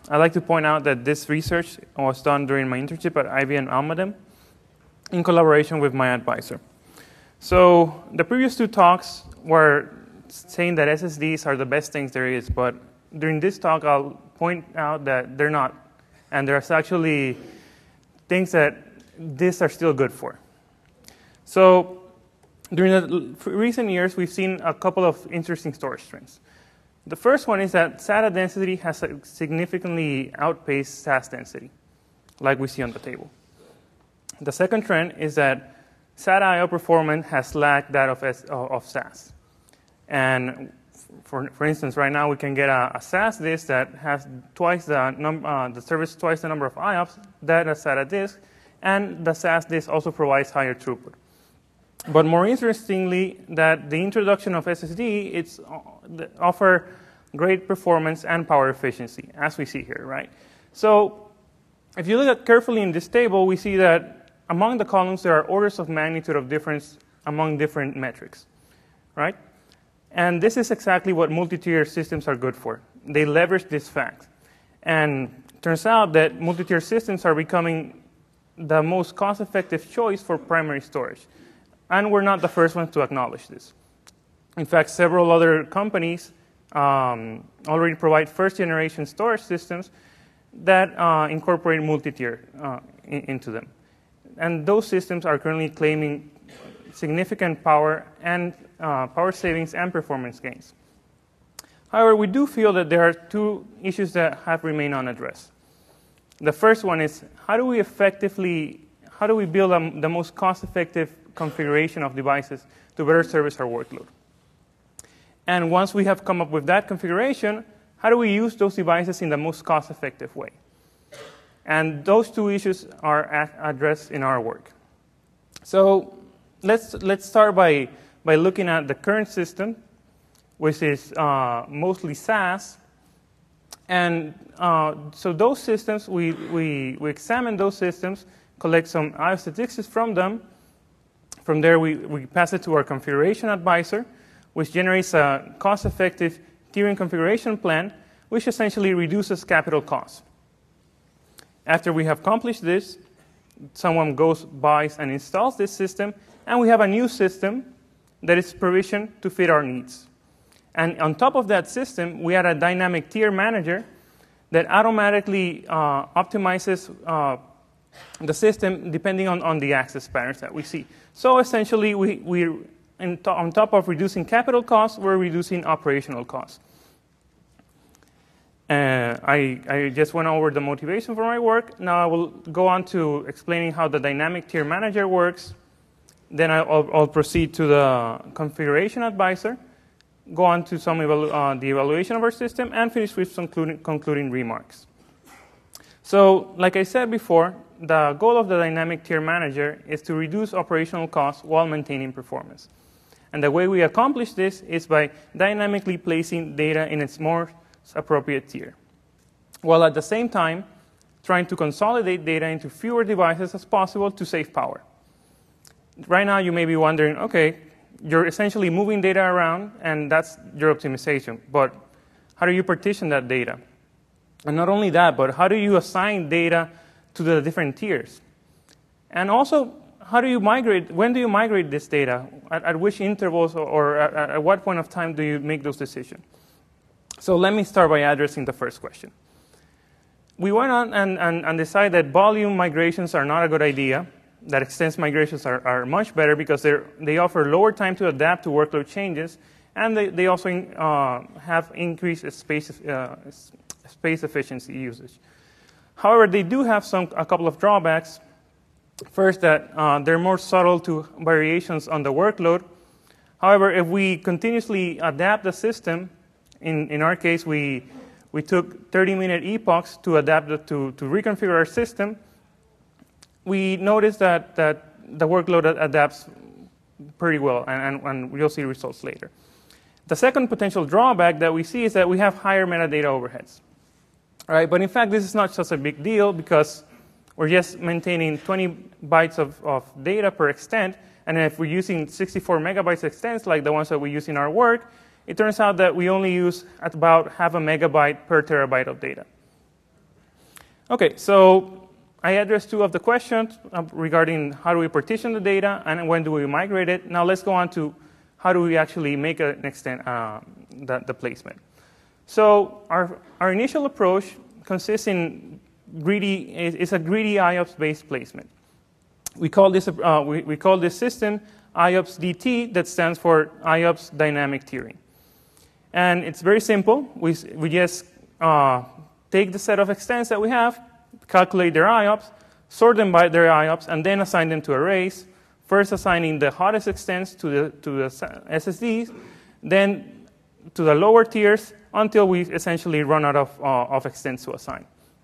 I'd like to point out that this research was done during my internship at IBM Almaden in collaboration with my advisor. So the previous two talks were saying that SSDs are the best things there is, but during this talk, I'll point out that they're not. And there's actually things that these are still good for. So during the recent years, we've seen a couple of interesting storage trends. The first one is that SATA density has significantly outpaced SAS density, like we see on the table. The second trend is that SATA I/O performance has lagged that of SAS. And for instance, right now we can get a SAS disk that has twice the service twice the number of IOPS that a SATA disk, and the SAS disk also provides higher throughput. But more interestingly, that the introduction of SSD offer great performance and power efficiency, as we see here, right? So if you look at carefully in this table, we see that among the columns there are orders of magnitude of difference among different metrics, right? And this is exactly what multi-tier systems are good for. They leverage this fact. And it turns out that multi-tier systems are becoming the most cost-effective choice for primary storage. And we're not the first ones to acknowledge this. In fact, several other companies already provide first-generation storage systems that incorporate multi-tier into them. And those systems are currently claiming significant power and power savings and performance gains. However, we do feel that there are two issues that have remained unaddressed. The first one is how do we build the most cost-effective configuration of devices to better service our workload? And once we have come up with that configuration, how do we use those devices in the most cost-effective way? And those two issues are addressed in our work. So let's start by looking at the current system, which is mostly SAS. And so those systems, we examine those systems, collect some I/O statistics from them. From there, we pass it to our configuration advisor, which generates a cost-effective tiering configuration plan, which essentially reduces capital costs. After we have accomplished this, someone goes, buys, and installs this system, and we have a new system that is provisioned to fit our needs. And on top of that system, we add a dynamic tier manager that automatically optimizes the system depending on the access patterns that we see. So essentially, on top of reducing capital costs, we're reducing operational costs. I just went over the motivation for my work. Now I will go on to explaining how the dynamic tier manager works. Then I'll proceed to the configuration advisor, go on to some the evaluation of our system, and finish with some concluding remarks. So, like I said before, the goal of the dynamic tier manager is to reduce operational costs while maintaining performance. And the way we accomplish this is by dynamically placing data in its most appropriate tier, while at the same time trying to consolidate data into fewer devices as possible to save power. Right now, you may be wondering, okay, you're essentially moving data around, and that's your optimization. But how do you partition that data? And not only that, but how do you assign data to the different tiers? And also, how do you migrate? When do you migrate this data? At which intervals or at what point of time do you make those decisions? So let me start by addressing the first question. We went on and decided that volume migrations are not a good idea, that extents migrations are much better because they offer lower time to adapt to workload changes, and they also have increased space efficiency usage. However, they do have a couple of drawbacks. First, that they're more subtle to variations on the workload. However, if we continuously adapt the system, in our case, we took 30-minute epochs to adapt it to reconfigure our system. We noticed that the workload adapts pretty well, and we'll see results later. The second potential drawback that we see is that we have higher metadata overheads. All right, but in fact, this is not such a big deal because we're just maintaining 20 bytes of data per extent, and if we're using 64 megabytes extents like the ones that we use in our work, it turns out that we only use at about half a megabyte per terabyte of data. Okay, so I addressed two of the questions regarding how do we partition the data and when do we migrate it. Now let's go on to how do we actually make an extent the placement. So our initial approach consists in is a greedy IOPS-based placement. We call this we call this system IOPS DT, that stands for IOPS dynamic tiering. And it's very simple. We just take the set of extents that we have, calculate their IOPS, sort them by their IOPS, and then assign them to arrays. First assigning the hottest extents to the SSDs, then to the lower tiers until we essentially run out of extents to assign.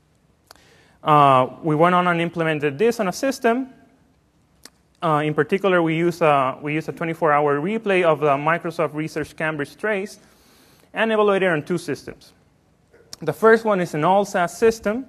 We went on and implemented this on a system. In particular, we use a 24-hour replay of the Microsoft Research Cambridge trace and evaluated on two systems. The first one is an all-SAS system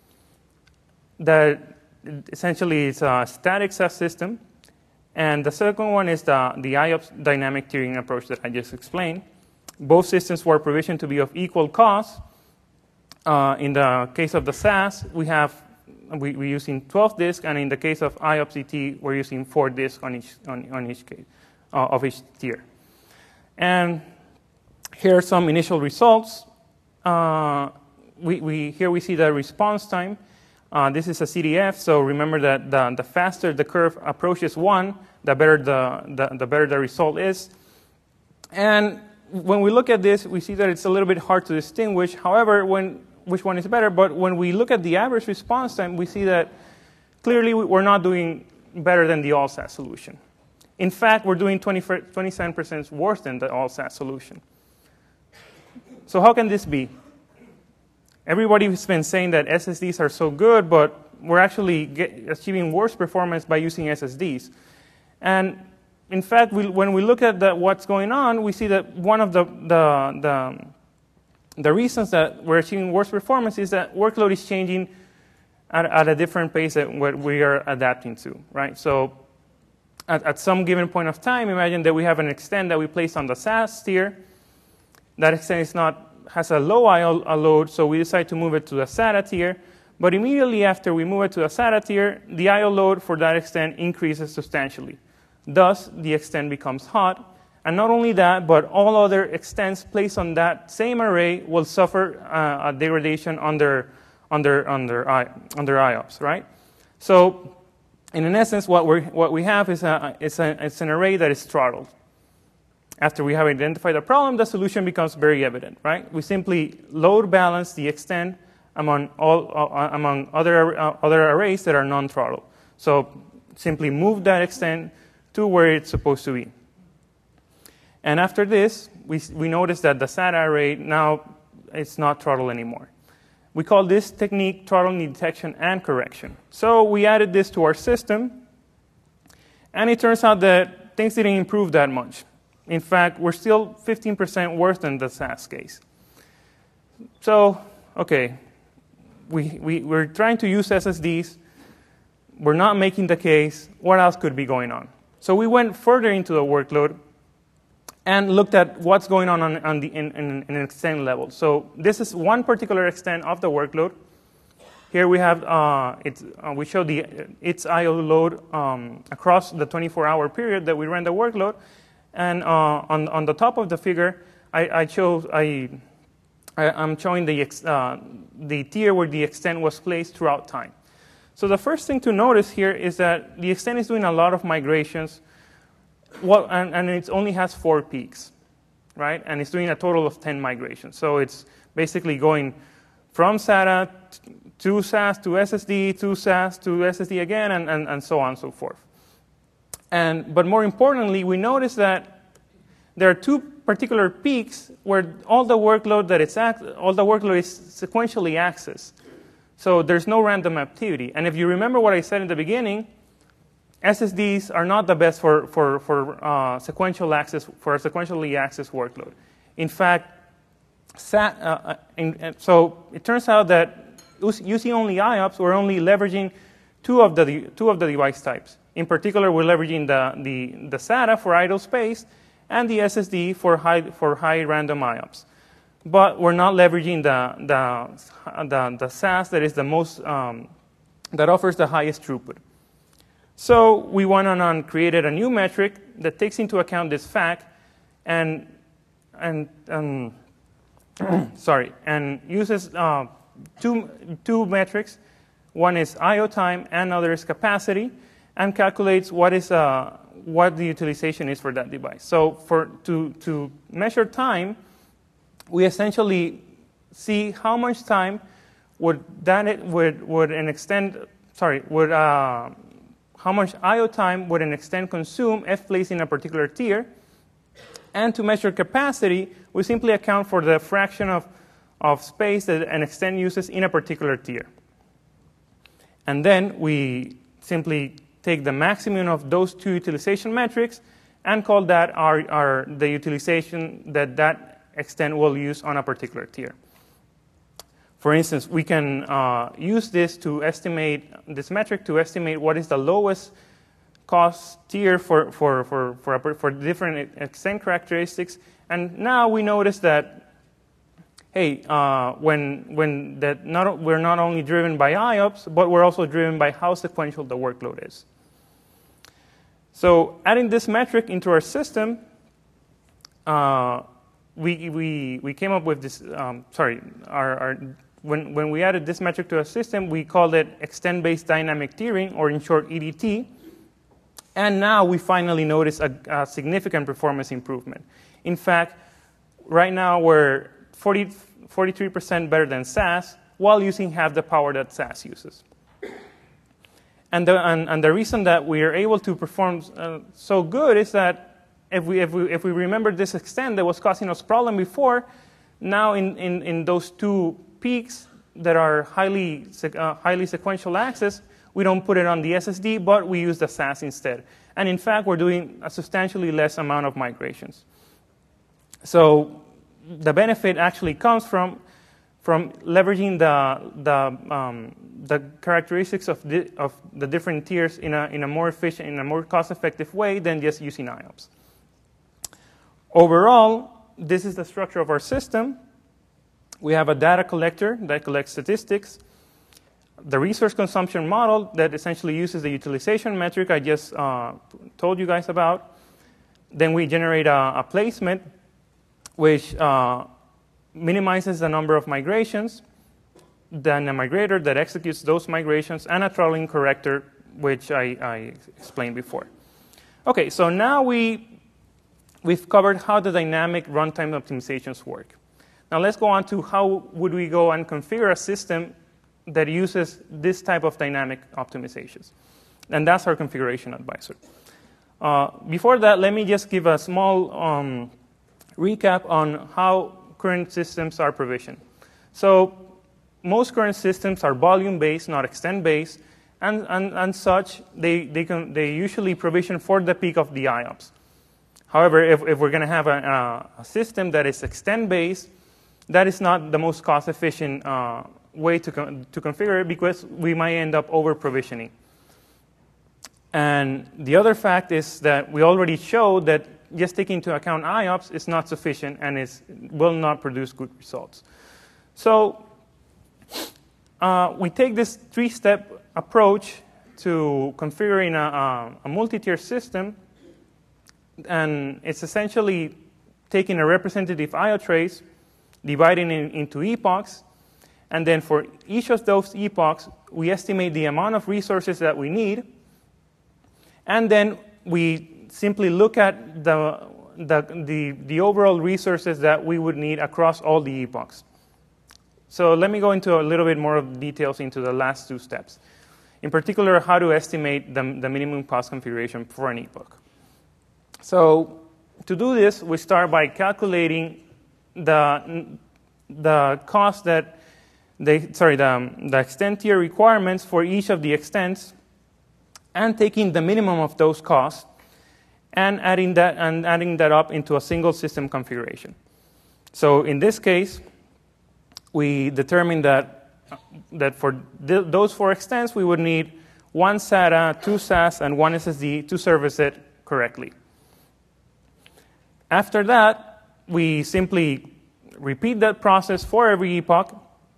that essentially is a static SAS system. And the second one is the IOPS dynamic tiering approach that I just explained. Both systems were provisioned to be of equal cost. In the case of the SAS, we're using 12 disks, and in the case of IOPS DT, we're using 4 disks on each case of each tier. And here are some initial results. Here we see the response time. This is a CDF, so remember that the faster the curve approaches 1, the better the result is. And when we look at this, we see that it's a little bit hard to distinguish. However, which one is better? But when we look at the average response time, we see that clearly we're not doing better than the all-SAS solution. In fact, we're doing 27% worse than the all-SAS solution. So how can this be? Everybody has been saying that SSDs are so good, but we're actually achieving worse performance by using SSDs. And in fact, when we look at what's going on, we see that one of the reasons that we're achieving worse performance is that workload is changing at a different pace than what we are adapting to, right? So at some given point of time, imagine that we have an extent that we place on the SAS tier. That extent has a low IO load, so we decide to move it to the SATA tier. But immediately after we move it to the SATA tier, the IO load for that extent increases substantially. Thus, the extent becomes hot. And not only that, but all other extents placed on that same array will suffer a degradation under IOPS, right? So, in essence, what we have is an array that is throttled. After we have identified the problem, the solution becomes very evident, right? We simply load balance the extent among other arrays that are non-throttled. So, simply move that extent to where it's supposed to be. And after this, we notice that the SATA array now it's not throttled anymore. We call this technique throttling detection and correction. So we added this to our system, and it turns out that things didn't improve that much. In fact, we're still 15% worse than the SAS case. So, okay, we're trying to use SSDs. We're not making the case. What else could be going on? So we went further into the workload and looked at what's going on in an extent level. So this is one particular extent of the workload. Here we have we show its IO load across the 24-hour period that we ran the workload. And on the top of the figure, I'm showing the tier where the extent was placed throughout time. So the first thing to notice here is that the extent is doing a lot of migrations. And it only has 4 peaks, right? And it's doing a total of 10 migrations. So it's basically going from SATA to SAS to SSD to SAS to SSD again, and so on and so forth. But more importantly, we notice that there are 2 particular peaks where all the workload is sequentially accessed. So there's no random activity. And if you remember what I said in the beginning, SSDs are not the best for sequential access, for a sequentially accessed workload. In fact, so it turns out that using only IOPS, we're only leveraging two of the device types. In particular, we're leveraging the SATA for idle space and the SSD for high random IOPS. but we're not leveraging the SAS that is the most, that offers the highest throughput. So we went on and created a new metric that takes into account this fact and uses two metrics. One is I/O time, and other is capacity, and calculates what the utilization is for that device. So to measure time, we essentially see how much time how much I/O time would an extend consume if placed in a particular tier. And to measure capacity, we simply account for the fraction of space that an extend uses in a particular tier. And then we simply take the maximum of those two utilization metrics and call that the utilization that extend will use on a particular tier. For instance, we can use this metric to estimate what is the lowest cost tier for different extend characteristics. And now we notice that, hey, we're not only driven by IOPS, but we're also driven by how sequential the workload is. So adding this metric into our system, we came up with this. When we added this metric to our system, we called it extend-based dynamic tiering, or in short, EDT. And now we finally notice a significant performance improvement. In fact, right now we're 43% better than SAS, while using half the power that SAS uses. And the reason that we are able to perform so good is that if we remember this extend that was causing us problem before, now in those two peaks that are highly sequential access, we don't put it on the SSD, but we use the SAS instead. And in fact, we're doing a substantially less amount of migrations. So the benefit actually comes from leveraging the characteristics of the different tiers in a more efficient, in a more cost-effective way than just using IOPS. Overall, this is the structure of our system. We have a data collector that collects statistics, the resource consumption model that essentially uses the utilization metric I just told you guys about. Then we generate a placement which minimizes the number of migrations, then a migrator that executes those migrations, and a throttling corrector, which I explained before. Okay, so now we've covered how the dynamic runtime optimizations work. Now let's go on to how would we go and configure a system that uses this type of dynamic optimizations. And that's our configuration advisor. Before that, let me just give a small recap on how current systems are provisioned. So most current systems are volume-based, not extend-based, and such, they usually provision for the peak of the IOPS. However, if we're going to have a system that is extend-based, that is not the most cost-efficient way to configure it, because we might end up over-provisioning. And the other fact is that we already showed that just taking into account IOPS is not sufficient and will not produce good results. So we take this three-step approach to configuring a multi-tier system, and it's essentially taking a representative I/O trace, dividing it into epochs, and then for each of those epochs, we estimate the amount of resources that we need, and then we simply look at the overall resources that we would need across all the epochs. So let me go into a little bit more of details into the last two steps. In particular, how to estimate the minimum cost configuration for an epoch. So to do this, we start by calculating the cost that the extend tier requirements for each of the extends, and taking the minimum of those costs and adding that up into a single system configuration. So in this case, we determined that for those 4 extends, we would need 1 SATA, 2 SAS, and 1 SSD to service it correctly. After that, we simply repeat that process for every epoch,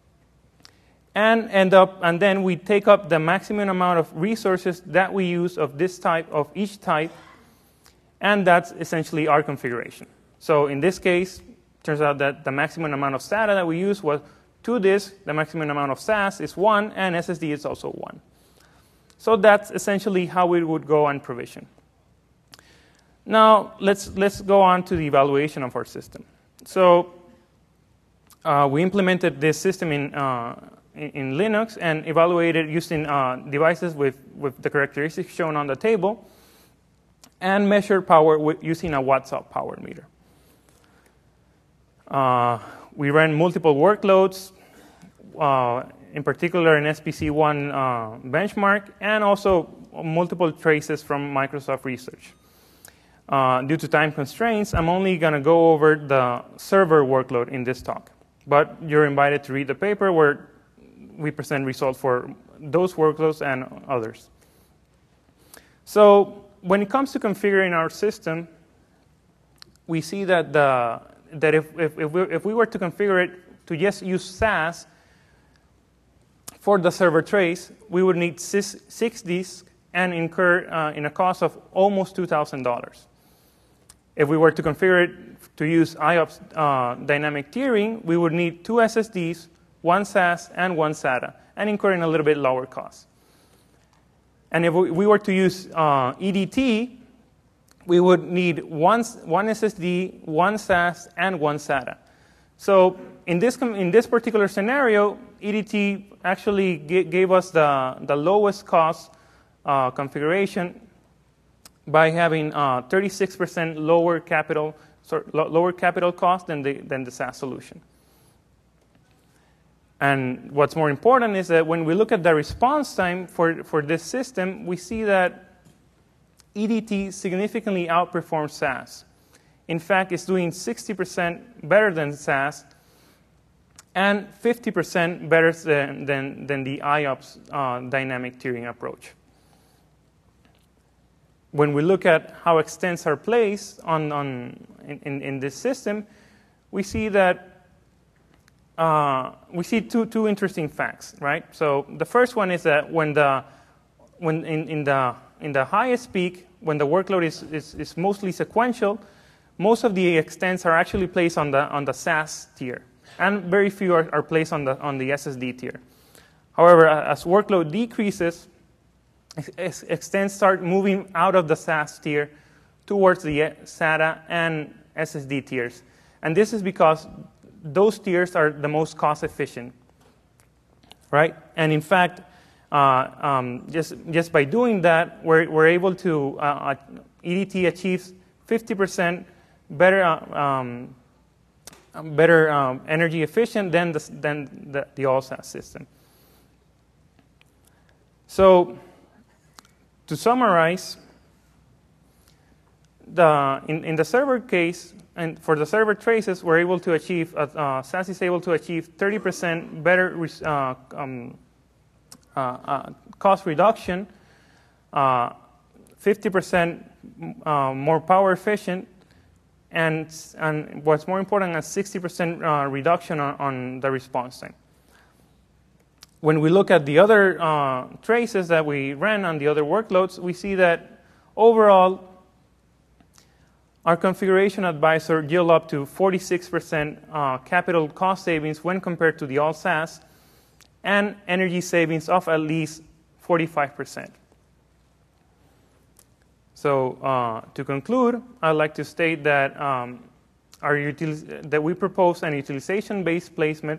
and then we take up the maximum amount of resources that we use of this type, of each type, and that's essentially our configuration. So in this case, it turns out that the maximum amount of SATA that we use was 2 disks, the maximum amount of SAS is 1, and SSD is also 1. So that's essentially how we would go and provision. Now let's go on to the evaluation of our system. So we implemented this system in Linux and evaluated using devices with the characteristics shown on the table, and measured power using a watts-up power meter. We ran multiple workloads, in particular an SPC1 benchmark, and also multiple traces from Microsoft Research. Due to time constraints, I'm only going to go over the server workload in this talk. But you're invited to read the paper where we present results for those workloads and others. So when it comes to configuring our system, we see that if we were to configure it to just use SAS for the server trace, we would need 6 disks and incur in a cost of almost $2,000. If we were to configure it to use IOPS dynamic tiering, we would need 2 SSDs, 1 SAS, and 1 SATA, and incurring a little bit lower cost. And if we were to use EDT, we would need one SSD, 1 SAS, and 1 SATA. So in this particular scenario, EDT actually gave us the lowest cost configuration by having 36% lower capital cost than the SAS solution. And what's more important is that when we look at the response time for this system, we see that EDT significantly outperforms SAS. In fact, it's doing 60% better than SAS and 50% better than the IOPS dynamic tiering approach. When we look at how extents are placed in this system, we see that we see two interesting facts, right? So the first one is that when in the highest peak, when the workload is mostly sequential, most of the extents are actually placed on the SAS tier, and very few are placed on the SSD tier. However, as workload decreases, extents start moving out of the SAS tier towards the SATA and SSD tiers. And this is because those tiers are the most cost efficient, right? And in fact, just by doing that, we're able to, EDT achieves 50% better energy efficient than the all SAS system. So to summarize, in the server case, and for the server traces, we're able to achieve, SAS is able to achieve 30% better cost reduction, 50% more power efficient, and what's more important, a 60% reduction on the response time. When we look at the other traces that we ran on the other workloads, we see that overall, our configuration advisor yield up to 46% capital cost savings when compared to the all SAS, and energy savings of at least 45%. So to conclude, I'd like to state that that we propose an utilization-based placement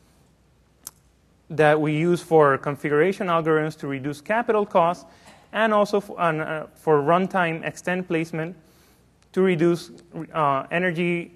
that we use for configuration algorithms to reduce capital costs, and also for runtime extend placement to reduce energy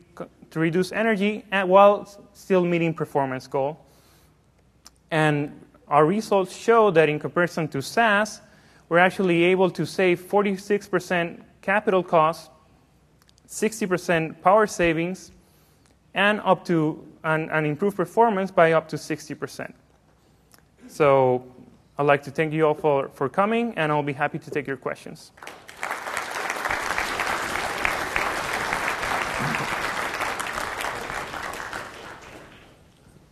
while still meeting performance goal. And our results show that in comparison to SAS, we're actually able to save 46% capital costs, 60% power savings, and up to and improve performance by up to 60%. So I'd like to thank you all for coming, and I'll be happy to take your questions.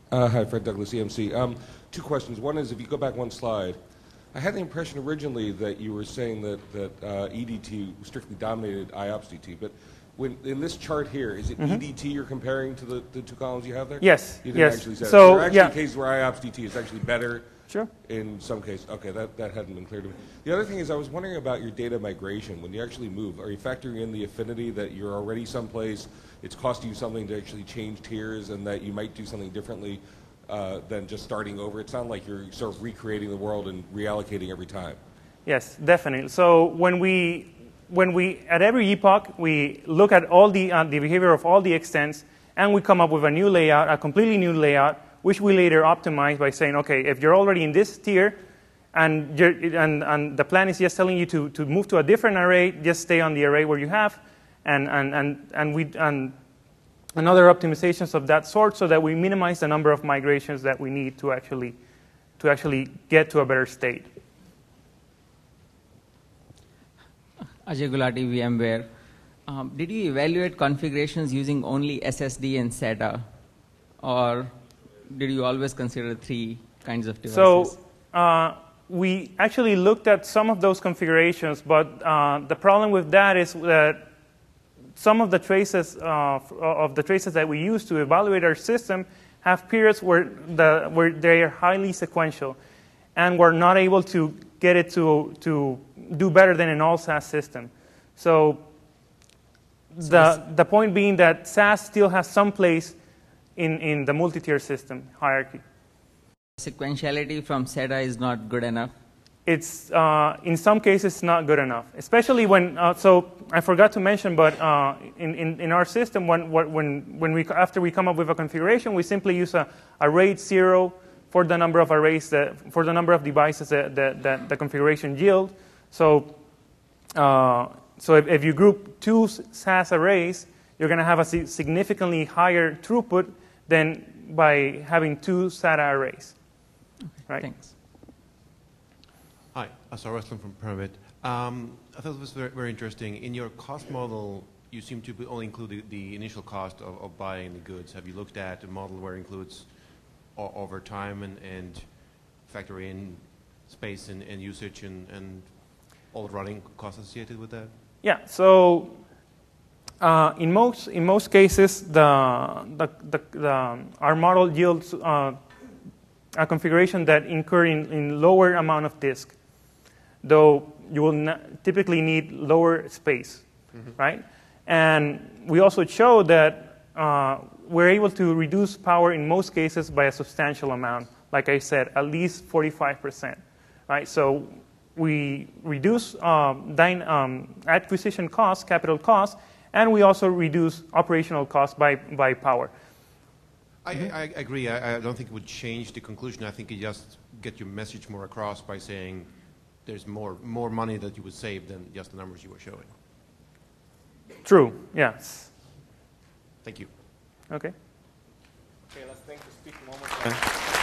Hi, Fred Douglas, EMC. Two questions. One is, if you go back one slide, I had the impression originally that you were saying that EDT strictly dominated IOPS DT, but in this chart here, is it EDT you're comparing to the two columns you have there? Yes. You didn't actually say that. So, there are actually cases where IOPS DT is actually better. Sure. In some cases. Okay, that hadn't been clear to me. The other thing is, I was wondering about your data migration. When you actually move, are you factoring in the affinity that you're already someplace, it's costing you something to actually change tiers, and that you might do something differently than just starting over? It sounds like you're sort of recreating the world and reallocating every time. Yes, definitely. So when we at every epoch, we look at all the behavior of all the extents, and we come up with a new layout, a completely new layout, which we later optimize by saying, okay, if you're already in this tier, and the plan is just telling you to move to a different array, just stay on the array where you have, and other optimizations of that sort, so that we minimize the number of migrations that we need to actually get to a better state. Ajay Gulati, VMware. Did you evaluate configurations using only SSD and SATA, or did you always consider three kinds of devices? So we actually looked at some of those configurations, but the problem with that is that some of the traces that we use to evaluate our system have periods where they are highly sequential, and we're not able to get it to do better than an all SAS system. So the point being that SAS still has some place in the multi-tier system hierarchy. Sequentiality from SATA is not good enough? It's, in some cases, not good enough, especially when, so I forgot to mention, but in our system, after we come up with a configuration, we simply use a RAID 0 for the number of arrays, for the number of devices that the configuration yield. So if you group two SAS arrays, you're going to have a significantly higher throughput than by having two SATA arrays. Okay, right? Thanks. Hi, Asar Westland from Pyramid. I thought it was very, very interesting. In your cost model, you seem to only include the initial cost of buying the goods. Have you looked at a model where it includes over time and factor in space and usage and all running costs associated with that? Yeah. So in most cases, our model yields a configuration that incur in lower amount of disk, though you will typically need lower space, right? And we also show that we're able to reduce power in most cases by a substantial amount. Like I said, at least 45%, right? So we reduce acquisition costs, capital costs, and we also reduce operational costs by power. I agree. I don't think it would change the conclusion. I think it just get your message more across by saying there's more money that you would save than just the numbers you were showing. True. Yes. Thank you. Okay. Okay, let's thank the speaker one more time.